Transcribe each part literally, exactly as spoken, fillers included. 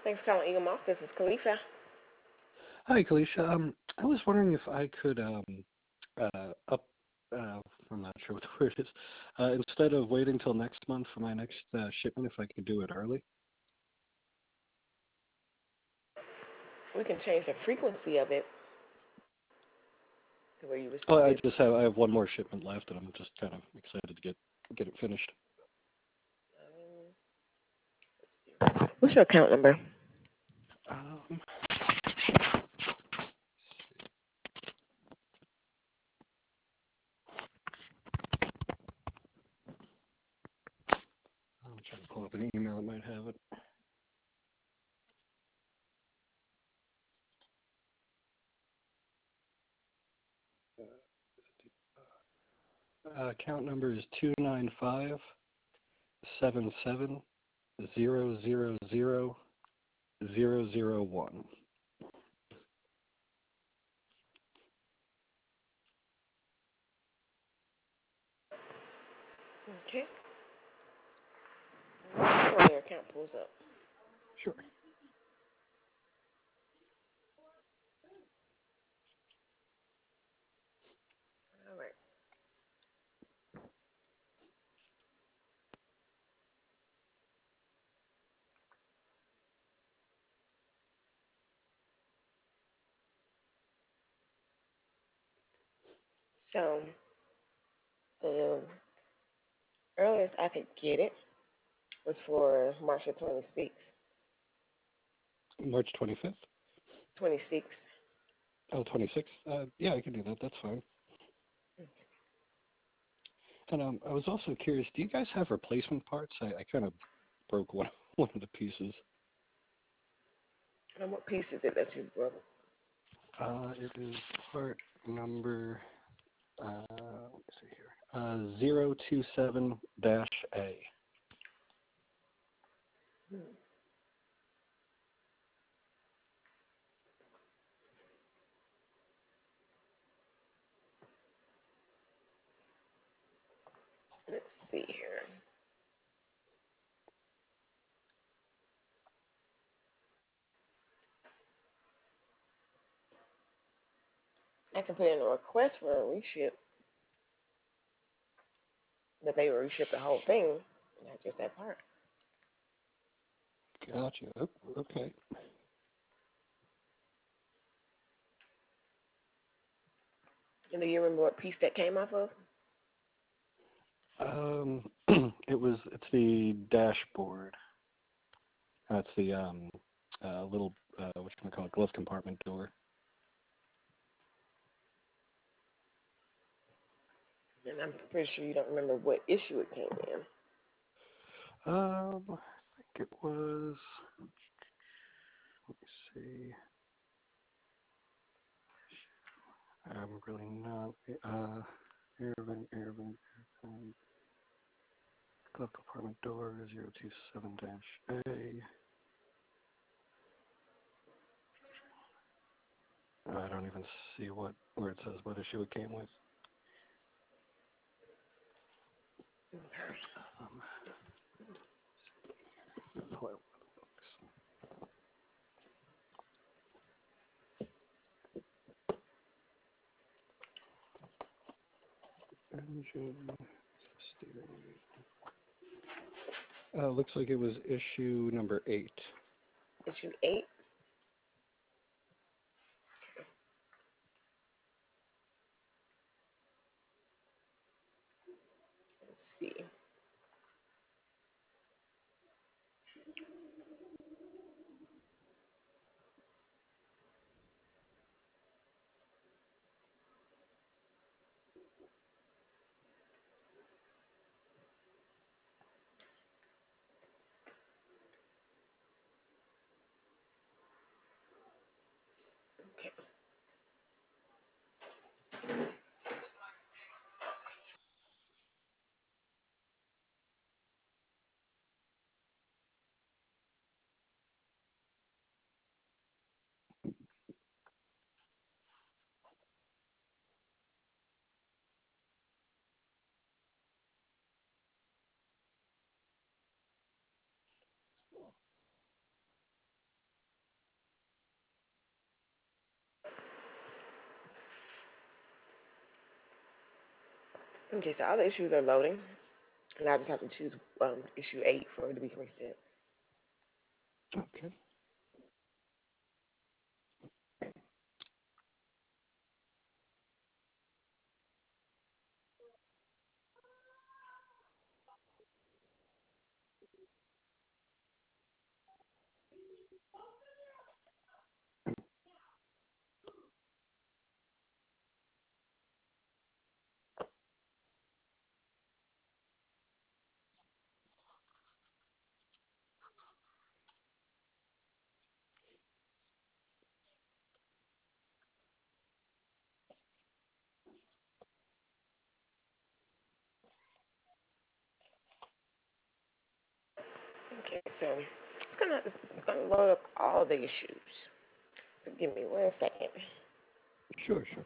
Thanks for calling Eagle Moss. This is Khalifa. Hi, Kalisha. Um, I was wondering if I could um, uh, up. Uh, I'm not sure what the word is. Uh, instead of waiting till next month for my next uh, shipment, if I could do it early. We can change the frequency of it to where you Oh, receive I it. just have I have one more shipment left, and I'm just kind of excited to get get it finished. Um, let's see. What's your account number? Um, I'm trying to pull up an email that might have it. Uh, account number is two nine five seven seven zero zero zero zero zero one. Okay. Before your account pulls up. Sure. All right. So the earliest I could get it was for March the twenty-sixth. March twenty-fifth. twenty-sixth. Oh, twenty-sixth. Uh, yeah, I can do that. That's fine. And um, I was also curious, do you guys have replacement parts? I, I kind of broke one one of the pieces. And what piece is it that you broke? Uh, it is part number, uh, let me see here, uh, zero two seven dash A. Hmm. Let's see here. I can put in a request for a reship, but they will reship the whole thing, not just that part. Gotcha. Oh, okay. And do you remember what piece that came off of? Um, it was, it's the dashboard. That's the um, uh, little, uh, what can we call it, glove compartment door. And I'm pretty sure you don't remember what issue it came in. Um, I think it was, let me see. I'm really not, uh, Irving, Irving, Irving. Glove compartment door zero two seven dash A. I don't even see what where it says what issue it came with. Okay. Um, pull out engine steering. Uh, looks like it was issue number eight. Issue eight. Let's see. Okay. Okay, so all the issues are loading, and I just have to choose um, issue eight for it to be resent. Okay. Okay, so it's gonna it's gonna load up all the issues. So give me one second. Sure, sure.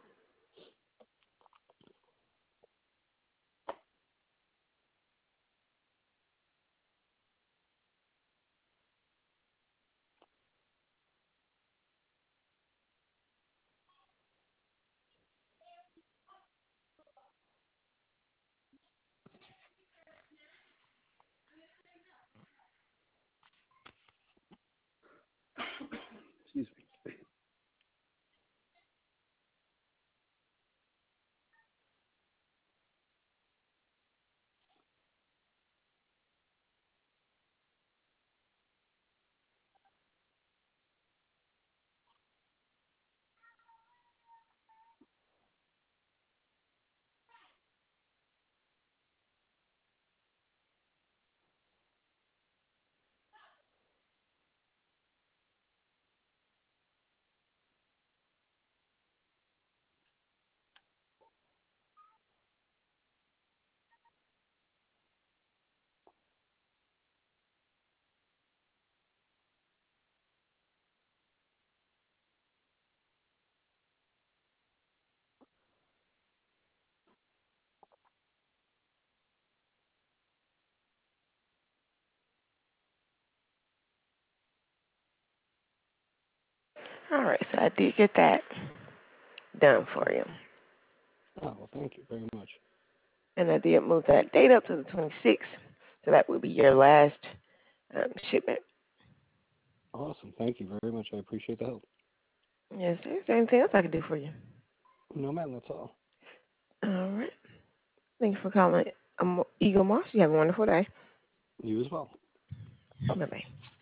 Excuse me. All right, so I did get that done for you, Oh, well, thank you very much. and I did move that date up to the twenty-sixth, so that will be your last um, shipment. Awesome. Thank you very much. I appreciate the help. Yes, is there anything else I can do for you? No, man, that's all. All right. Thank you for calling um, Eagle Moss. You have a wonderful day. You as well. Bye bye.